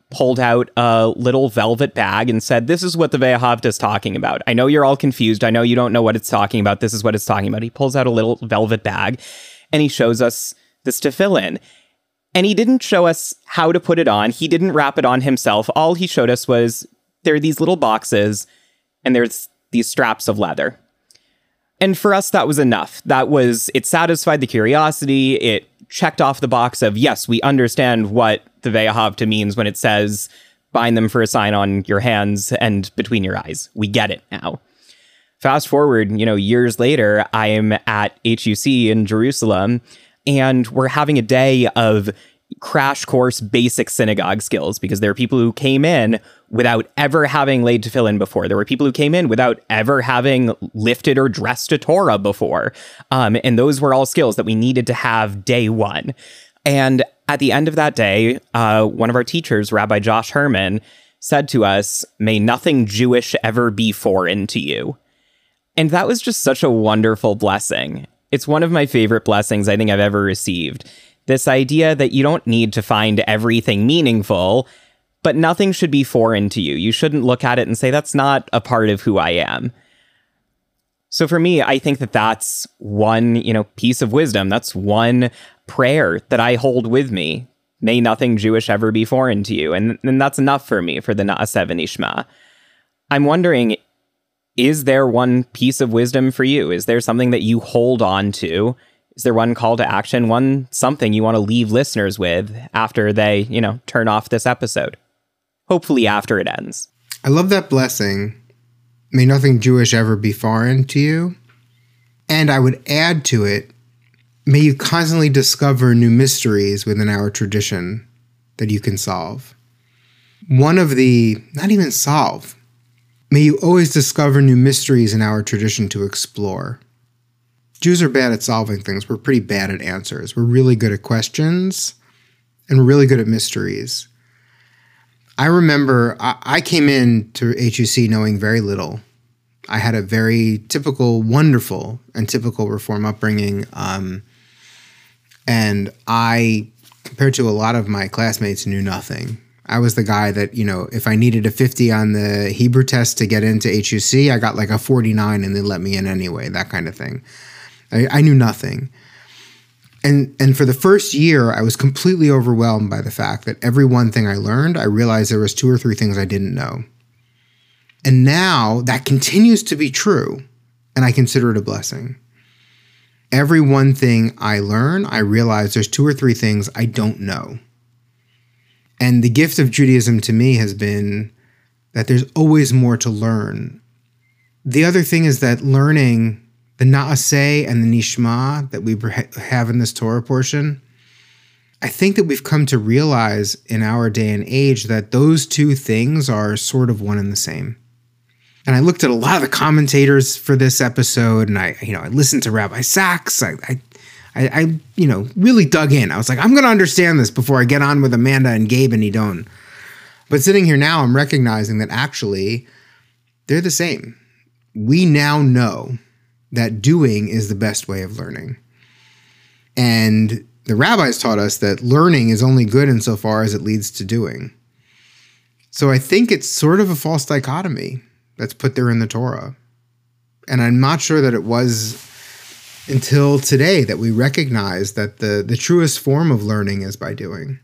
pulled out a little velvet bag and said, this is what the Ve'ahavta is talking about. I know you're all confused. I know you don't know what it's talking about. This is what it's talking about. He pulls out a little velvet bag and he shows us this tefillin. And he didn't show us how to put it on. He didn't wrap it on himself. All he showed us was there are these little boxes and there's these straps of leather. And for us, that was enough. That was, it satisfied the curiosity. It checked off the box of, yes, we understand what the Ve'ahavta means when it says, bind them for a sign on your hands and between your eyes. We get it now. Fast forward, you know, years later, I am at H U C in Jerusalem, and we're having a day of crash course basic synagogue skills, because there are people who came in without ever having laid tefillin before. There were people who came in without ever having lifted or dressed a Torah before. Um, and those were all skills that we needed to have day one. And at the end of that day, uh, one of our teachers, Rabbi Josh Herman, said to us, "May nothing Jewish ever be foreign to you." And that was just such a wonderful blessing. It's one of my favorite blessings I think I've ever received. This idea that you don't need to find everything meaningful, but nothing should be foreign to you. You shouldn't look at it and say, that's not a part of who I am. So for me, I think that that's one, you know, piece of wisdom. That's one prayer that I hold with me. May nothing Jewish ever be foreign to you. And, and that's enough for me for the Na'aseh V'nishma. I'm wondering, is there one piece of wisdom for you? Is there something that you hold on to? Is there one call to action, one something you want to leave listeners with after they, you know, turn off this episode? Hopefully after it ends. I love that blessing. May nothing Jewish ever be foreign to you. And I would add to it, may you constantly discover new mysteries within our tradition that you can solve. One of the, not even solve, may you always discover new mysteries in our tradition to explore. Jews are bad at solving things. We're pretty bad at answers. We're really good at questions, and we're really good at mysteries. I remember I, I came in to H U C knowing very little. I had a very typical, wonderful, and typical Reform upbringing. Um, and I, compared to a lot of my classmates, knew nothing. I was the guy that, you know, if I needed a fifty on the Hebrew test to get into H U C, I got like a forty-nine and they let me in anyway, that kind of thing. I, I knew nothing. And and for the first year, I was completely overwhelmed by the fact that every one thing I learned, I realized there was two or three things I didn't know. And now that continues to be true, and I consider it a blessing. Every one thing I learn, I realize there's two or three things I don't know. And the gift of Judaism to me has been that there's always more to learn. The other thing is that learning the Na'aseh and the Nishma that we have in this Torah portion, I think that we've come to realize in our day and age that those two things are sort of one and the same. And I looked at a lot of the commentators for this episode, and I, you know, I listened to Rabbi Sachs. I, I I, I, you know, really dug in. I was like, I'm going to understand this before I get on with Amanda and Gabe and Edon. But sitting here now, I'm recognizing that actually they're the same. We now know that doing is the best way of learning. And the rabbis taught us that learning is only good insofar as it leads to doing. So I think it's sort of a false dichotomy that's put there in the Torah. And I'm not sure that it was until today that we recognize that the, the truest form of learning is by doing.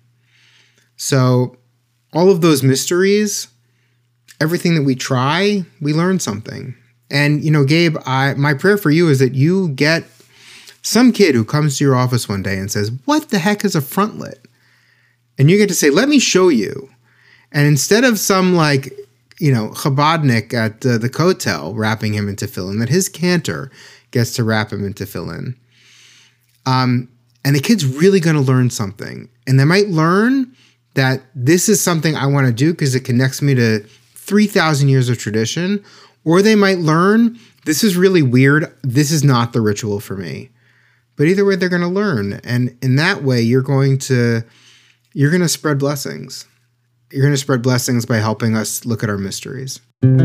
So all of those mysteries, everything that we try, we learn something. And, you know, Gabe, I, my prayer for you is that you get some kid who comes to your office one day and says, what the heck is a frontlet? And you get to say, let me show you. And instead of some, like, you know, Chabadnik at uh, the Kotel wrapping him in tefillin, that his cantor gets to wrap him in tefillin. Um, and the kid's really going to learn something. And they might learn that this is something I want to do because it connects me to three thousand years of tradition. Or they might learn, this is really weird. This is not the ritual for me. But either way, they're going to learn. And in that way, you're going to, you're going to spread blessings. You're going to spread blessings by helping us look at our mysteries.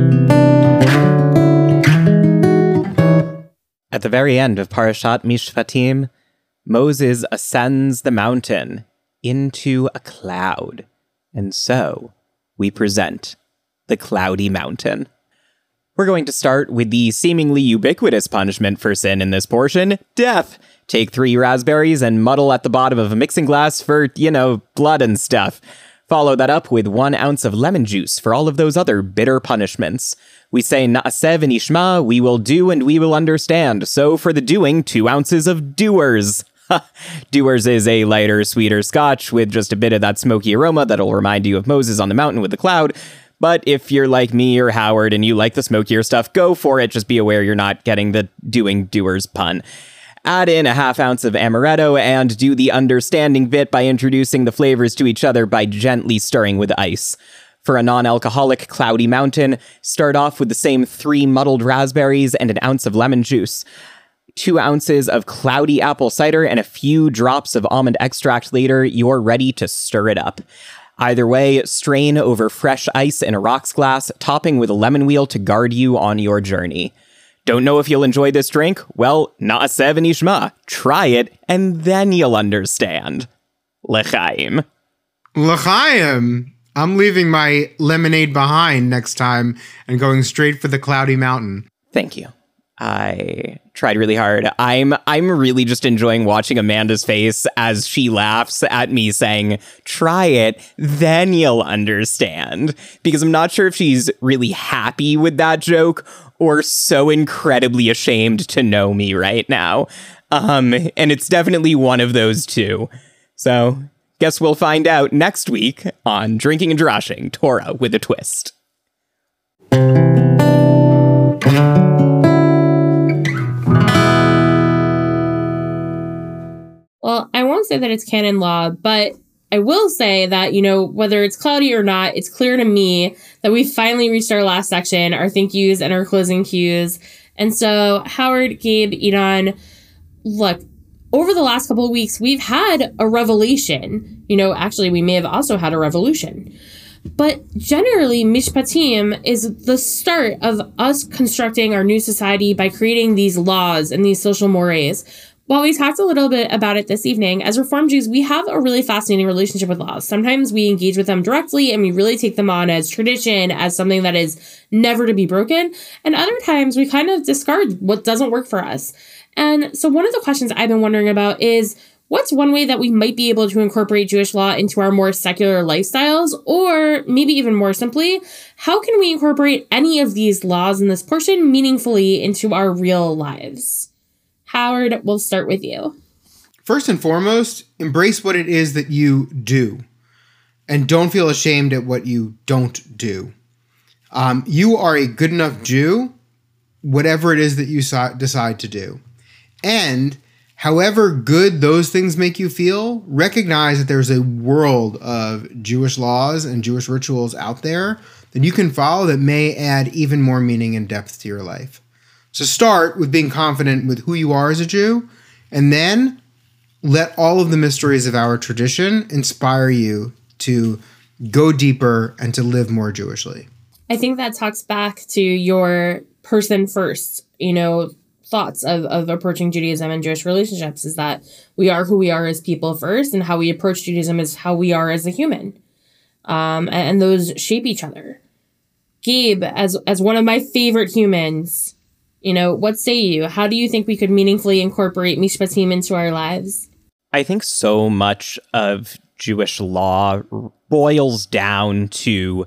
At the very end of Parashat Mishpatim, Moses ascends the mountain into a cloud. And so, we present the Cloudy Mountain. We're going to start with the seemingly ubiquitous punishment for sin in this portion, death. Take three raspberries and muddle at the bottom of a mixing glass for, you know, blood and stuff. Follow that up with one ounce of lemon juice for all of those other bitter punishments. We say na'aseh v'nishma, we will do and we will understand. So for the doing, two ounces of Dewar's. Dewar's is a lighter, sweeter scotch with just a bit of that smoky aroma that'll remind you of Moses on the mountain with the cloud. But if you're like me or Howard and you like the smokier stuff, go for it. Just be aware you're not getting the doing Dewar's pun. Add in a half ounce of amaretto and do the understanding bit by introducing the flavors to each other by gently stirring with ice. For a non-alcoholic Cloudy Mountain, start off with the same three muddled raspberries and an ounce of lemon juice, two ounces of cloudy apple cider, and a few drops of almond extract later, you're ready to stir it up. Either way, strain over fresh ice in a rocks glass, topping with a lemon wheel to guard you on your journey. Don't know if you'll enjoy this drink? Well, na'aseh v'nishma. Try it, and then you'll understand. L'chaim. L'chaim. I'm leaving my lemonade behind next time and going straight for the Cloudy Mountain. Thank you. I tried really hard. I'm I'm really just enjoying watching Amanda's face as she laughs at me saying, try it, then you'll understand. Because I'm not sure if she's really happy with that joke or so incredibly ashamed to know me right now. Um, and it's definitely one of those two. So, guess we'll find out next week on Drinking and Droshing, Torah with a Twist. Well, I won't say that it's canon law, but I will say that, you know, whether it's cloudy or not, it's clear to me that we finally reached our last section, our thank yous and our closing cues. And so, Howard, Gabe, Edon, look, over the last couple of weeks, we've had a revelation. You know, actually, we may have also had a revolution. But generally, Mishpatim is the start of us constructing our new society by creating these laws and these social mores. While we talked a little bit about it this evening, as Reform Jews, we have a really fascinating relationship with laws. Sometimes we engage with them directly and we really take them on as tradition, as something that is never to be broken. And other times we kind of discard what doesn't work for us. And so one of the questions I've been wondering about is, what's one way that we might be able to incorporate Jewish law into our more secular lifestyles? Or maybe even more simply, how can we incorporate any of these laws in this portion meaningfully into our real lives? Howard, we'll start with you. First and foremost, embrace what it is that you do. And don't feel ashamed at what you don't do. Um, you are a good enough Jew, whatever it is that you so- decide to do. And however good those things make you feel, recognize that there's a world of Jewish laws and Jewish rituals out there that you can follow that may add even more meaning and depth to your life. So start with being confident with who you are as a Jew, and then let all of the mysteries of our tradition inspire you to go deeper and to live more Jewishly. I think that talks back to your person first, you know, thoughts of, of approaching Judaism and Jewish relationships, is that we are who we are as people first, and how we approach Judaism is how we are as a human. Um, and, and those shape each other. Gabe, as as one of my favorite humans, you know, what say you? How do you think we could meaningfully incorporate Mishpatim into our lives? I think so much of Jewish law boils down to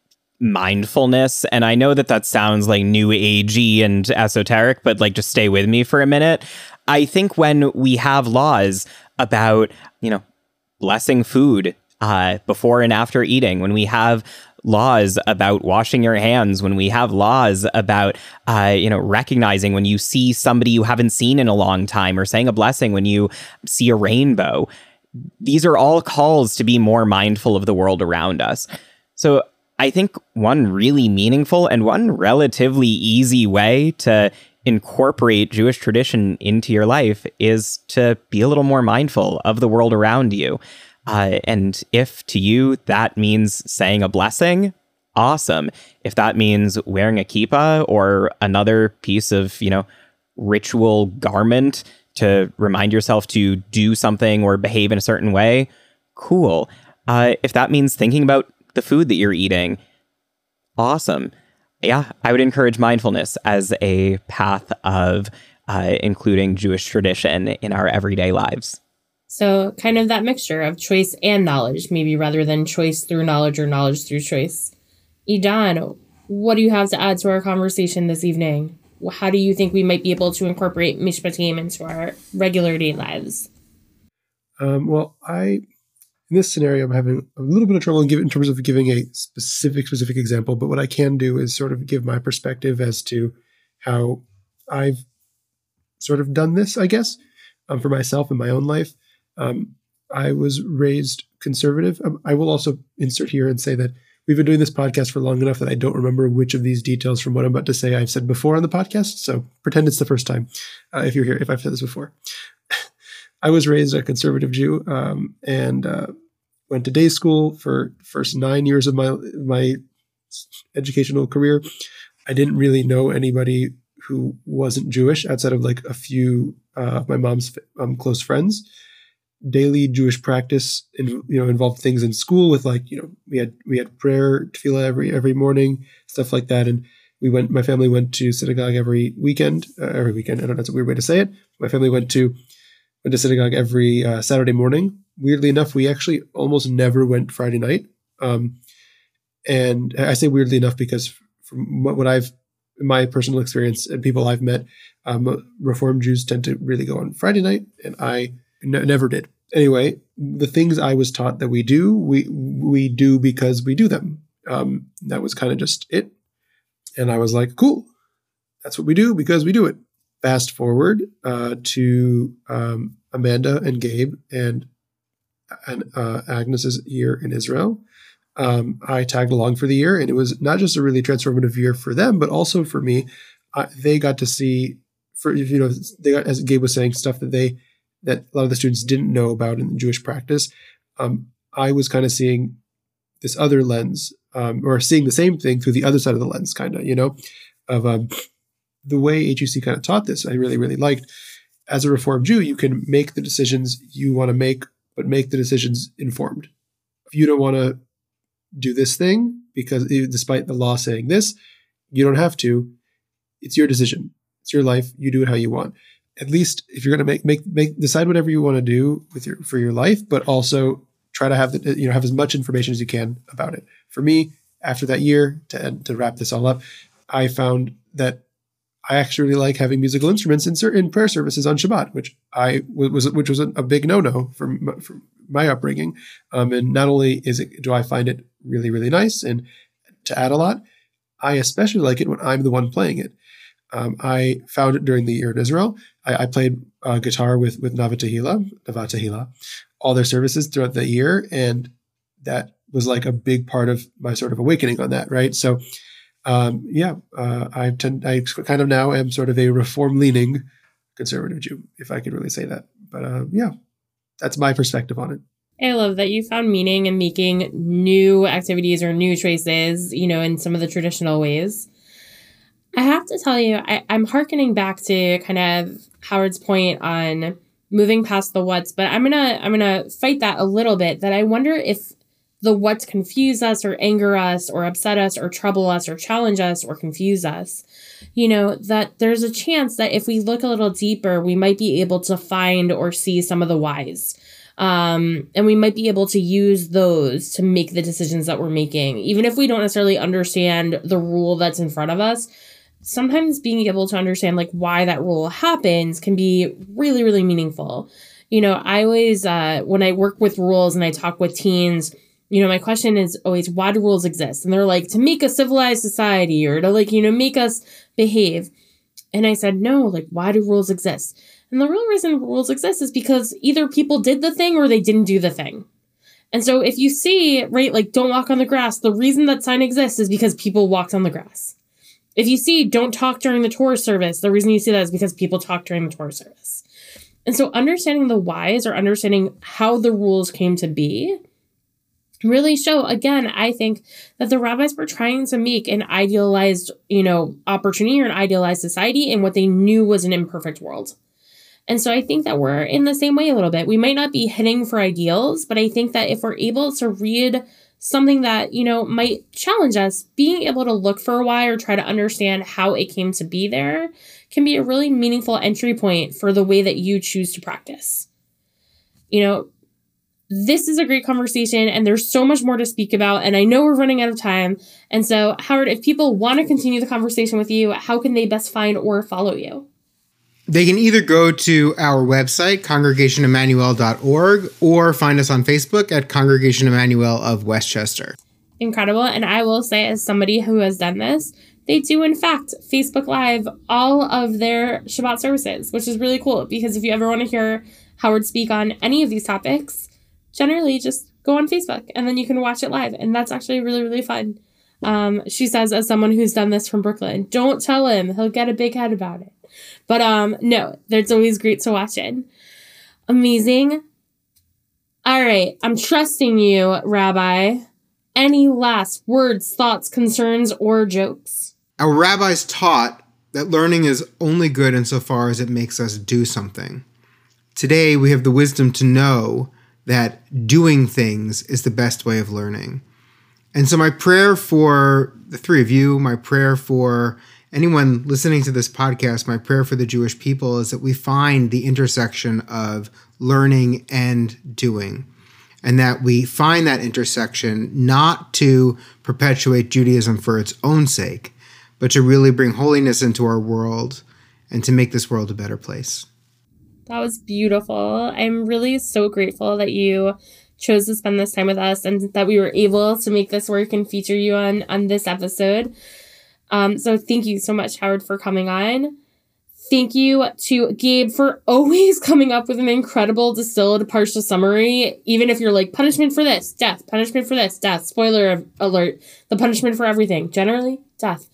mindfulness. And I know that that sounds like new agey and esoteric, but like, just stay with me for a minute. I think when we have laws about, you know, blessing food uh, before and after eating, when we have laws about washing your hands, when we have laws about, uh, you know, recognizing when you see somebody you haven't seen in a long time, or saying a blessing when you see a rainbow, these are all calls to be more mindful of the world around us. So I think one really meaningful and one relatively easy way to incorporate Jewish tradition into your life is to be a little more mindful of the world around you. Uh, and if to you that means saying a blessing, awesome. If that means wearing a kippah or another piece of, you know, ritual garment to remind yourself to do something or behave in a certain way, cool. Uh, if that means thinking about the food that you're eating, awesome. Yeah, I would encourage mindfulness as a path of uh, including Jewish tradition in our everyday lives. So kind of that mixture of choice and knowledge, maybe rather than choice through knowledge or knowledge through choice. Idan, what do you have to add to our conversation this evening? How do you think we might be able to incorporate Mishpatim into our regular day lives? Um, well, I, in this scenario, I'm having a little bit of trouble in, give, in terms of giving a specific, specific example. But what I can do is sort of give my perspective as to how I've sort of done this, I guess, um, for myself in my own life. Um, I was raised conservative. Um, I will also insert here and say that we've been doing this podcast for long enough that I don't remember which of these details from what I'm about to say I've said before on the podcast. So pretend it's the first time uh, if you're here, if I've said this before. I was raised a conservative Jew um, and uh, went to day school for the first nine years of my my educational career. I didn't really know anybody who wasn't Jewish outside of like a few uh, of my mom's um, close friends. Daily Jewish practice, in, you know, involved things in school with like, you know, we had we had prayer, tefillah every every morning, stuff like that, and we went. My family went to synagogue every weekend. Uh, every weekend, I don't know, that's a weird way to say it. My family went to went to synagogue every uh, Saturday morning. Weirdly enough, we actually almost never went Friday night. Um, and I say weirdly enough because from what I've, in my personal experience and people I've met, um, Reform Jews tend to really go on Friday night, and I n- never did. Anyway, the things I was taught that we do, we we do because we do them. Um, that was kind of just it. And I was like, cool, that's what we do because we do it. Fast forward uh, to um, Amanda and Gabe and, and uh, Agnes's year in Israel. Um, I tagged along for the year, and it was not just a really transformative year for them, but also for me. Uh, they got to see, for you know, they got, as Gabe was saying, stuff that they that a lot of the students didn't know about in Jewish practice. Um, I was kind of seeing this other lens, um, or seeing the same thing through the other side of the lens, kind of, you know, of um, the way H U C kind of taught this. I really, really liked. As a Reform Jew, you can make the decisions you want to make, but make the decisions informed. If you don't want to do this thing, because despite the law saying this, you don't have to. It's your decision. It's your life. You do it how you want. At least if you're going to make, make, make, decide whatever you want to do with your, for your life, but also try to have the, you know, have as much information as you can about it. For me, after that year, to to wrap this all up, I found that I actually really like having musical instruments in certain prayer services on Shabbat, which I was, which was a, a big no-no from, from my upbringing. Um, and not only is it, do I find it really, really nice and to add a lot, I especially like it when I'm the one playing it. Um, I found it during the year in Israel. I, I played uh, guitar with with Nava Tehillah, Nava Tehillah, all their services throughout the year, and that was like a big part of my sort of awakening on that, right? So, um, yeah, uh, I tend, I kind of now am sort of a reform-leaning conservative Jew, if I could really say that. But uh, yeah, that's my perspective on it. I love that you found meaning in making new activities or new choices, you know, in some of the traditional ways. I have to tell you, I, I'm hearkening back to kind of Howard's point on moving past the what's, but I'm gonna I'm gonna fight that a little bit. That I wonder if the what's confuse us or anger us or upset us or trouble us or challenge us or confuse us. You know, that there's a chance that if we look a little deeper, we might be able to find or see some of the whys. Um, and we might be able to use those to make the decisions that we're making, even if we don't necessarily understand the rule that's in front of us. Sometimes being able to understand like why that rule happens can be really, really meaningful. You know, I always, uh, when I work with rules and I talk with teens, you know, my question is always, why do rules exist? And they're like, to make a civilized society or to like, you know, make us behave. And I said, no, like, why do rules exist? And the real reason rules exist is because either people did the thing or they didn't do the thing. And so if you see, right, like, don't walk on the grass, the reason that sign exists is because people walked on the grass. If you see don't talk during the Torah service, the reason you see that is because people talk during the Torah service. And so understanding the whys or understanding how the rules came to be really show, again, I think that the rabbis were trying to make an idealized, you know, opportunity or an idealized society in what they knew was an imperfect world. And so I think that we're in the same way a little bit. We might not be hitting for ideals, but I think that if we're able to read something that, you know, might challenge us, being able to look for why or try to understand how it came to be there can be a really meaningful entry point for the way that you choose to practice. You know, this is a great conversation and there's so much more to speak about. And I know we're running out of time. And so, Howard, if people want to continue the conversation with you, how can they best find or follow you? They can either go to our website, congregation emmanuel dot org, or find us on Facebook at Congregation Emmanuel of Westchester. Incredible. And I will say, as somebody who has done this, they do, in fact, Facebook Live all of their Shabbat services, which is really cool because if you ever want to hear Howard speak on any of these topics, generally just go on Facebook and then you can watch it live. And that's actually really, really fun. Um, she says, as someone who's done this from Brooklyn, don't tell him. He'll get a big head about it. But um, no, it's always great to watch it. Amazing. All right. I'm trusting you, Rabbi. Any last words, thoughts, concerns, or jokes? Our rabbis taught that learning is only good insofar as it makes us do something. Today, we have the wisdom to know that doing things is the best way of learning. And so my prayer for the three of you, my prayer for anyone listening to this podcast, my prayer for the Jewish people is that we find the intersection of learning and doing, and that we find that intersection not to perpetuate Judaism for its own sake, but to really bring holiness into our world and to make this world a better place. That was beautiful. I'm really so grateful that you chose to spend this time with us and that we were able to make this work and feature you on, on this episode. Um, so thank you so much, Howard, for coming on. Thank you to Gabe for always coming up with an incredible distilled Parsha summary. Even if you're like, punishment for this, death, punishment for this, death, spoiler alert, the punishment for everything, generally death.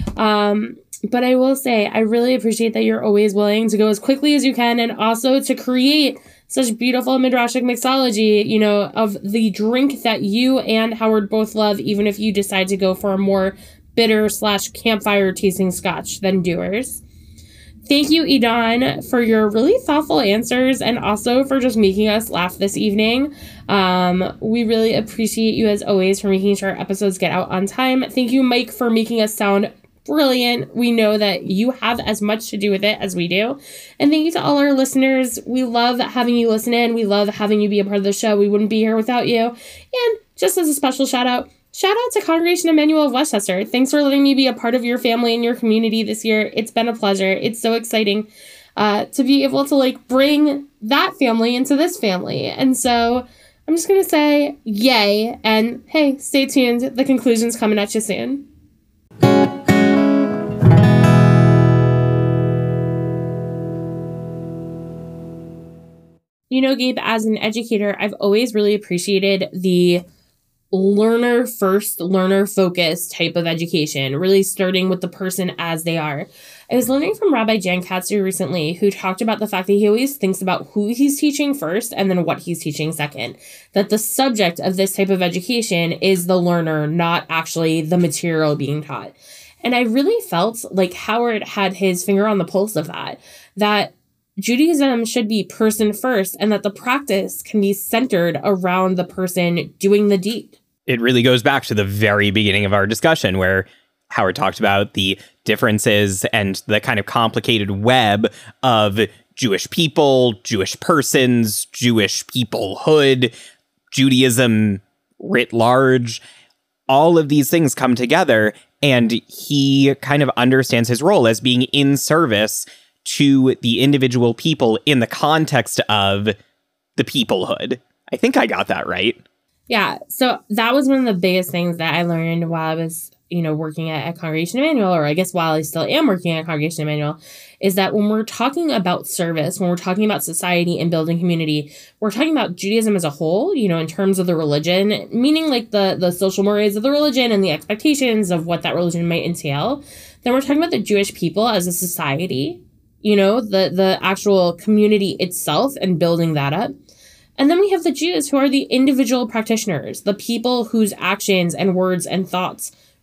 Um, but I will say, I really appreciate that you're always willing to go as quickly as you can and also to create such beautiful midrashic mixology, you know, of the drink that you and Howard both love, even if you decide to go for a more bitter slash campfire tasting scotch than doers. Thank you, Idan, for your really thoughtful answers and also for just making us laugh this evening. Um, we really appreciate you, as always, for making sure our episodes get out on time. Thank you, Mike, for making us sound brilliant. We know that you have as much to do with it as we do. And thank you to all our listeners. We love having you listen in. We love having you be a part of the show. We wouldn't be here without you. And just as a special shout out, shout out to Congregation Emmanuel of Westchester. Thanks for letting me be a part of your family and your community this year. It's been a pleasure. It's so exciting uh, to be able to like bring that family into this family. And so I'm just going to say yay. And hey, stay tuned. The conclusion's coming at you soon. You know, Gabe, as an educator, I've always really appreciated the learner first, learner focused type of education, really starting with the person as they are. I was learning from Rabbi Jan Katsu recently, who talked about the fact that he always thinks about who he's teaching first and then what he's teaching second. That the subject of this type of education is the learner, not actually the material being taught. And I really felt like Howard had his finger on the pulse of that, that Judaism should be person first and that the practice can be centered around the person doing the deed. It really goes back to the very beginning of our discussion where Howard talked about the differences and the kind of complicated web of Jewish people, Jewish persons, Jewish peoplehood, Judaism writ large. All of these things come together, and he kind of understands his role as being in service to the individual people in the context of the peoplehood. I think I got that right. Yeah. So that was one of the biggest things that I learned while I was, you know, working at, at Congregation Emmanuel, or I guess while I still am working at Congregation Emmanuel, is that when we're talking about service, when we're talking about society and building community, we're talking about Judaism as a whole, you know, in terms of the religion, meaning like the, the social mores of the religion and the expectations of what that religion might entail. Then we're talking about the Jewish people as a society, you know, the, the actual community itself and building that up. And then we have the Jews, who are the individual practitioners, the people whose actions and words and thoughts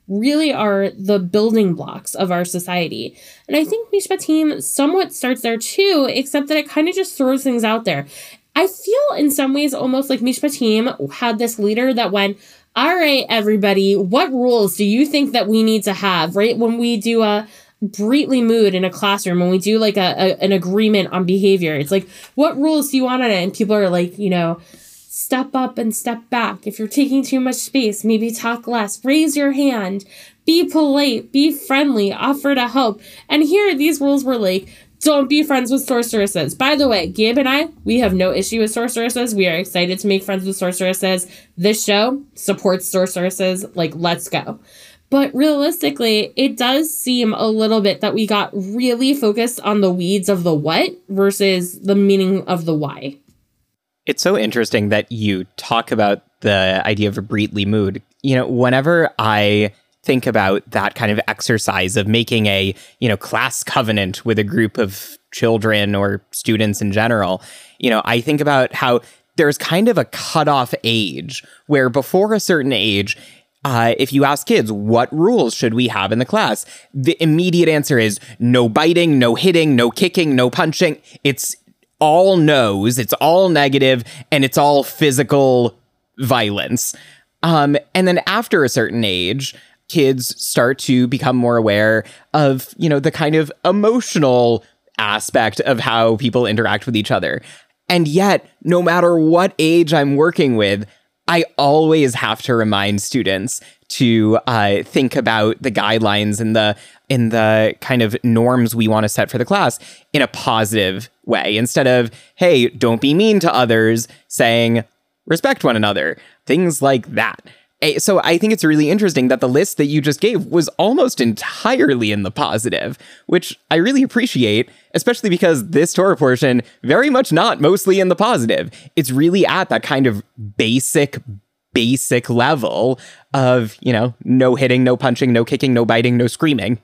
really are the building blocks of our society. And I think Mishpatim somewhat starts there too, except that it kind of just throws things out there. I feel in some ways almost like Mishpatim had this leader that went, all right, everybody, what rules do you think that we need to have, right? When we do a Brit Limud in a classroom, when we do like a, a an agreement on behavior, it's like, what rules do you want on it? And people are like, you know, step up and step back. If you're taking too much space, maybe talk less, raise your hand, be polite, be friendly, offer to help. And here, these rules were like, don't be friends with sorceresses. By the way, Gabe and I, we have no issue with sorceresses. We are excited to make friends with sorceresses. This show supports sorceresses. Like, let's go. But realistically, it does seem a little bit that we got really focused on the weeds of the what versus the meaning of the why. It's so interesting that you talk about the idea of a Brit Limud. You know, whenever I think about that kind of exercise of making a, you know, class covenant with a group of children or students in general, you know, I think about how there's kind of a cutoff age where before a certain age, uh, if you ask kids, what rules should we have in the class? The immediate answer is no biting, no hitting, no kicking, no punching. It's all no's, it's all negative, and it's all physical violence. Um, and then after a certain age, kids start to become more aware of, you know, the kind of emotional aspect of how people interact with each other. And yet, no matter what age I'm working with, I always have to remind students to uh, think about the guidelines and the in the kind of norms we want to set for the class in a positive way. Instead of, hey, don't be mean to others, saying, respect one another, things like that. So I think it's really interesting that the list that you just gave was almost entirely in the positive, which I really appreciate, especially because this Torah portion, very much not mostly in the positive. It's really at that kind of basic, basic level of, you know, no hitting, no punching, no kicking, no biting, no screaming,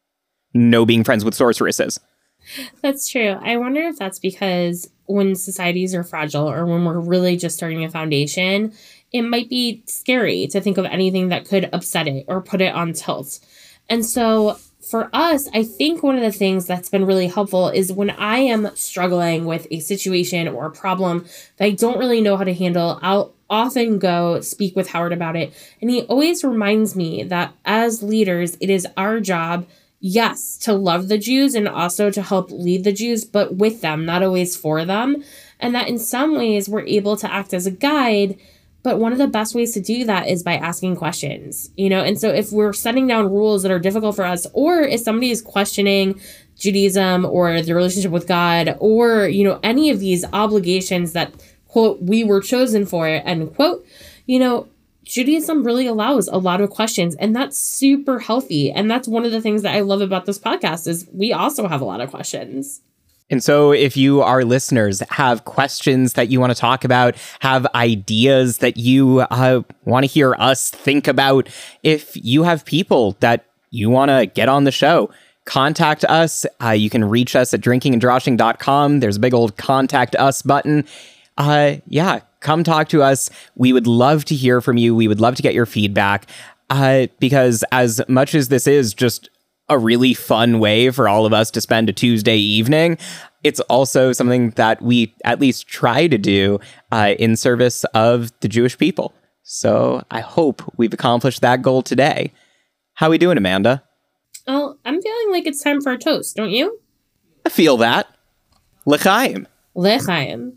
no being friends with sorceresses. That's true. I wonder if that's because when societies are fragile or when we're really just starting a foundation, it might be scary to think of anything that could upset it or put it on tilt. And so for us, I think one of the things that's been really helpful is when I am struggling with a situation or a problem that I don't really know how to handle, I'll often go speak with Howard about it. And he always reminds me that as leaders, it is our job, yes, to love the Jews and also to help lead the Jews, but with them, not always for them. And that in some ways we're able to act as a guide. But one of the best ways to do that is by asking questions, you know? And so if we're setting down rules that are difficult for us, or if somebody is questioning Judaism or the relationship with God, or, you know, any of these obligations that, quote, we were chosen for, end quote, you know, Judaism really allows a lot of questions, and that's super healthy. And that's one of the things that I love about this podcast is we also have a lot of questions. And so if you, our listeners, have questions that you want to talk about, have ideas that you uh, want to hear us think about, if you have people that you want to get on the show, contact us. Uh, you can reach us at drinking and droshing dot com. There's a big old contact us button. Uh, yeah, come talk to us. We would love to hear from you. We would love to get your feedback uh, because as much as this is just a really fun way for all of us to spend a Tuesday evening, it's also something that we at least try to do uh, in service of the Jewish people. So I hope we've accomplished that goal today. How are we doing, Amanda? Oh, I'm feeling like it's time for a toast, don't you? I feel that. L'chaim. L'chaim.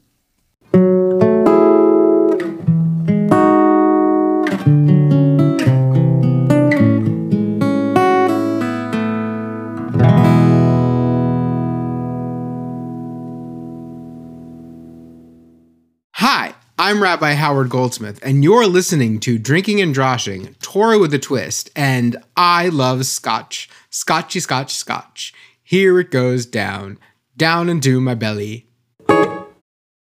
Hi, I'm Rabbi Howard Goldsmith, and you're listening to Drinking and Droshing, Torah with a Twist, and I love scotch. Scotchy, scotch, scotch. Here it goes down, down into my belly.